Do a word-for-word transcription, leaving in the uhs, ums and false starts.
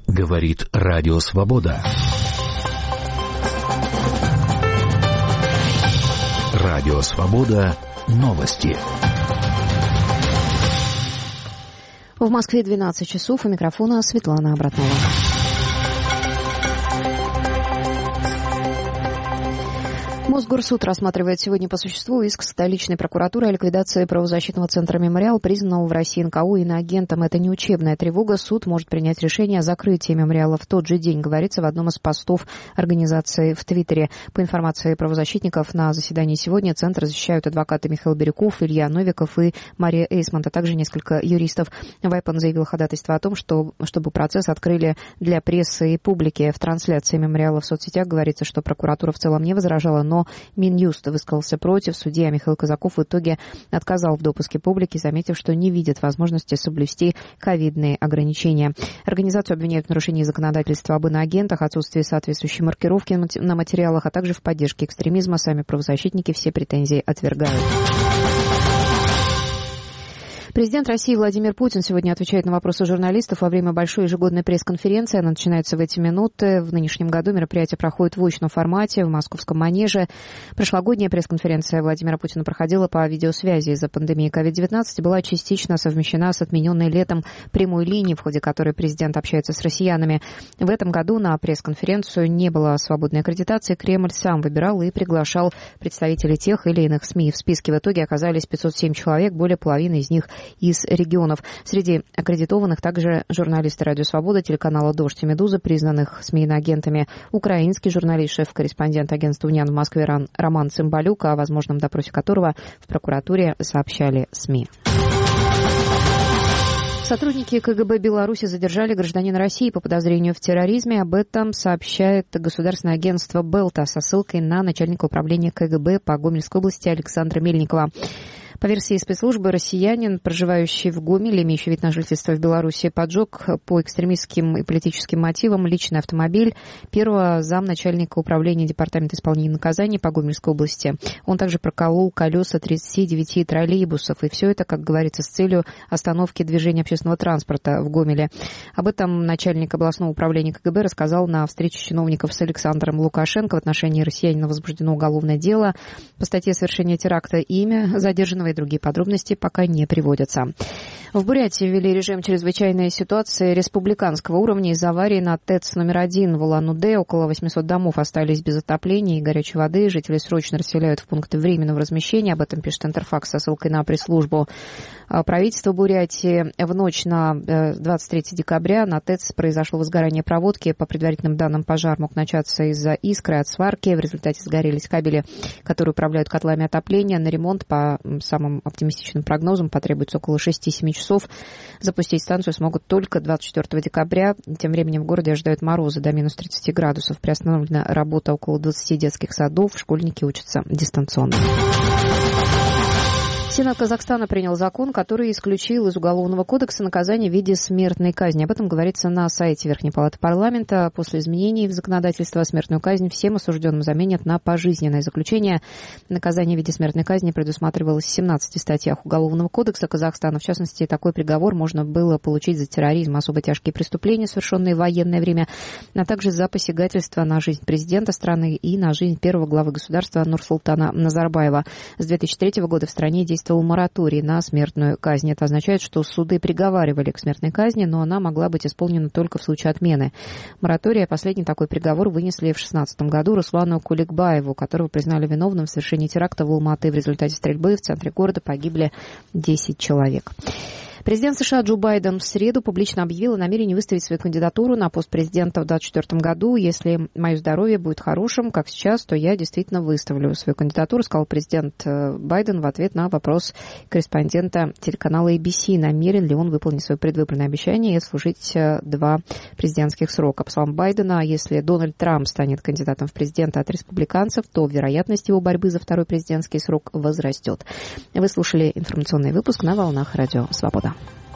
Говорит Радио Свобода. Радио Свобода. Новости. В Москве двенадцать часов. У микрофона Светлана Абратнова. Мосгорсуд рассматривает сегодня по существу иск столичной прокуратуры о ликвидации правозащитного центра «Мемориал», признанного в России эн ка о иноагентом. Это не учебная тревога. Суд может принять решение о закрытии «Мемориала» в тот же день, говорится в одном из постов организации в Твиттере. По информации правозащитников, на заседании сегодня центр защищают адвокаты Михаил Бирюков, Илья Новиков и Мария Эйсмонт, а также несколько юристов. Вайпан заявил ходатайство о том, что, чтобы процесс открыли для прессы и публики. В трансляции «Мемориала» в соцсетях говорится, что прокуратура в целом не возражала, но Минюст высказался против. Судья Михаил Казаков в итоге отказал в допуске публики, заметив, что не видит возможности соблюсти ковидные ограничения. Организацию обвиняют в нарушении законодательства об иноагентах, отсутствии соответствующей маркировки на материалах, а также в поддержке экстремизма. Сами правозащитники все претензии отвергают. Президент России Владимир Путин сегодня отвечает на вопросы журналистов во время большой ежегодной пресс-конференции. Она начинается в эти минуты. В нынешнем году мероприятие проходит в очном формате в Московском манеже. Прошлогодняя пресс-конференция Владимира Путина проходила по видеосвязи из-за пандемии ковид девятнадцать и была частично совмещена с отмененной летом прямой линией, в ходе которой президент общается с россиянами. В этом году на пресс-конференцию не было свободной аккредитации. Кремль сам выбирал и приглашал представителей тех или иных СМИ. В списке в итоге оказались пятьсот семь человек, более половины из них из регионов. Среди аккредитованных также журналисты «Радио Свобода», телеканала «Дождь» и «Медуза», признанных СМИ-иноагентами, украинский журналист, шеф-корреспондент агентства «Униан» в Москве Роман Цымбалюк, о возможном допросе которого в прокуратуре сообщали СМИ. Сотрудники ка гэ бэ Беларуси задержали гражданина России по подозрению в терроризме. Об этом сообщает государственное агентство «Белта» со ссылкой на начальника управления ка гэ бэ по Гомельской области Александра Мельникова. По версии спецслужбы, россиянин, проживающий в Гомеле, имеющий вид на жительство в Беларуси, поджег по экстремистским и политическим мотивам личный автомобиль первого замначальника управления Департамента исполнения наказаний по Гомельской области. Он также проколол колеса тридцати девяти троллейбусов. И все это, как говорится, с целью остановки движения общественного транспорта в Гомеле. Об этом начальник областного управления ка гэ бэ рассказал на встрече чиновников с Александром Лукашенко. В отношении россиянина возбуждено уголовное дело. По статье совершения теракта имя задержанного и другие подробности пока не приводятся. В Бурятии ввели режим чрезвычайной ситуации республиканского уровня из-за аварии на ТЭЦ номер один в Улан-Удэ. Около восьмисот домов остались без отопления и горячей воды. Жители срочно расселяют в пункты временного размещения. Об этом пишет Интерфакс со ссылкой на пресс-службу правительства Бурятии. В ночь на двадцать третье декабря на ТЭЦ произошло возгорание проводки. По предварительным данным, пожар мог начаться из-за искры от сварки. В результате сгорелись кабели, которые управляют котлами отопления. На ремонт, по самым оптимистичным прогнозам, потребуется около шести-семи часов. Запустить станцию смогут только двадцать четвёртого декабря. Тем временем в городе ожидают морозы до минус тридцати градусов. Приостановлена работа около двадцати детских садов. Школьники учатся дистанционно. Сенат Казахстана принял закон, который исключил из Уголовного кодекса наказание в виде смертной казни. Об этом говорится на сайте Верхней Палаты парламента. После изменений в законодательство смертную казнь всем осужденным заменят на пожизненное заключение. Наказание в виде смертной казни предусматривалось в семнадцати статьях Уголовного кодекса Казахстана. В частности, такой приговор можно было получить за терроризм, особо тяжкие преступления, совершенные в военное время, а также за посягательство на жизнь президента страны и на жизнь первого главы государства Нурсултана Назарбаева. С две тысячи третьего года в стране действует мораторий на смертную казнь. Это означает, что суды приговаривали к смертной казни, но она могла быть исполнена только в случае отмены моратория. Последний такой приговор вынесли в две тысячи шестнадцатом году Руслану Куликбаеву, которого признали виновным в совершении теракта в Алматы. В результате стрельбы в центре города погибли десять человек. Президент США Джо Байден в среду публично объявил о намерении выставить свою кандидатуру на пост президента в две тысячи двадцать четвёртом году. Если мое здоровье будет хорошим, как сейчас, то я действительно выставлю свою кандидатуру, сказал президент Байден в ответ на вопрос корреспондента телеканала эй би си, намерен ли он выполнить свое предвыборное обещание и служить два президентских срока. По словам Байдена, если Дональд Трамп станет кандидатом в президенты от республиканцев, то вероятность его борьбы за второй президентский срок возрастет. Вы слушали информационный выпуск на волнах Радио Свобода.